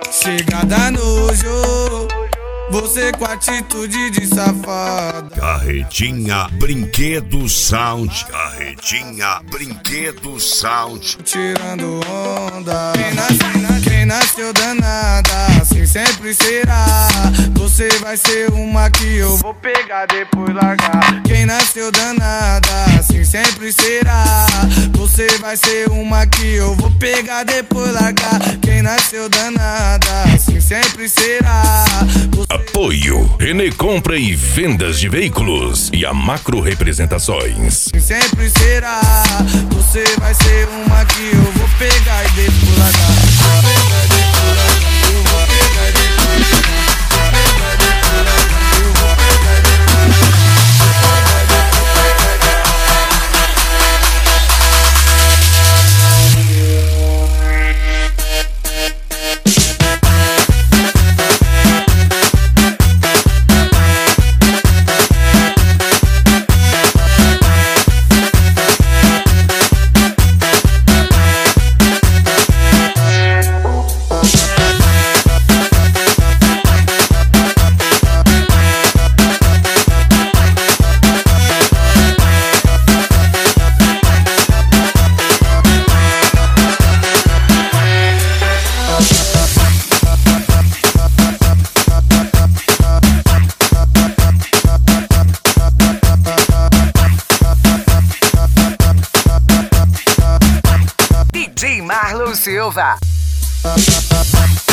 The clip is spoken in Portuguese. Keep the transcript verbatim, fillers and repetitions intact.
Chega da nojo, você com atitude de safada. Carretinha Brinquedo Sound. Carretinha Brinquedo Sound. Tirando onda. Quem nasceu, quem nasceu danada, assim sempre será. Você vai ser uma que eu vou pegar, depois largar. Quem nasceu danada, assim sempre será. Você vai ser uma que eu vou pegar, depois largar. Quem nasceu danada, assim sempre será. Você... Apoio Renê Compra e Vendas de Veículos e a Macro Representações. Sempre será. Você vai ser uma que eu vou pegar e depois largar. Vou pegar e depois largar. Eu vou pegar e depois largar. Eu vou pegar e depois largar. D J Marlon Silva.